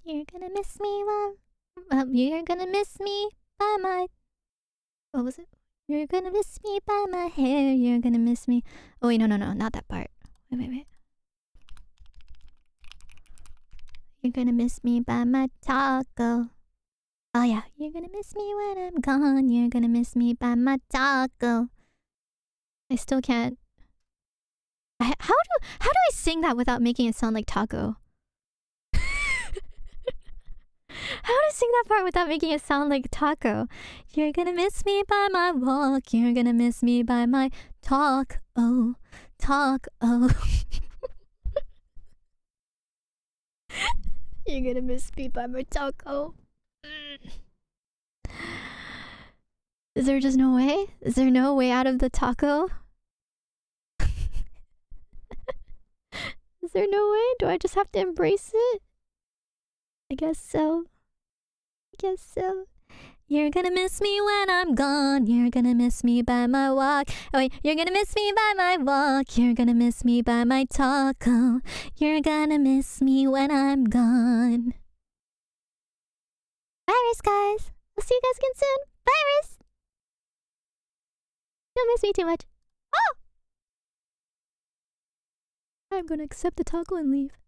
You're gonna miss me while... you're gonna miss me by my... What was it? You're gonna miss me by my hair. You're gonna miss me... Oh wait, no, not that part. Wait. You're gonna miss me by my taco. Oh yeah. You're gonna miss me when I'm gone. You're gonna miss me by my taco. I still can't... How do I sing that without making it sound like taco? How do I sing that part without making it sound like taco? You're gonna miss me by my walk. You're gonna miss me by my talk. Oh, talk. Oh. You're gonna miss me by my taco. Is there just no way? Is there no way out of the taco? Is there no way? Do I just have to embrace it? I guess so. You're gonna miss me when I'm gone. You're gonna miss me by my walk. Oh wait, you're gonna miss me by my walk. You're gonna miss me by my taco. You're gonna miss me when I'm gone. Virus, guys. I'll see you guys again soon. Virus. Don't miss me too much. Oh! I'm gonna accept the taco and leave.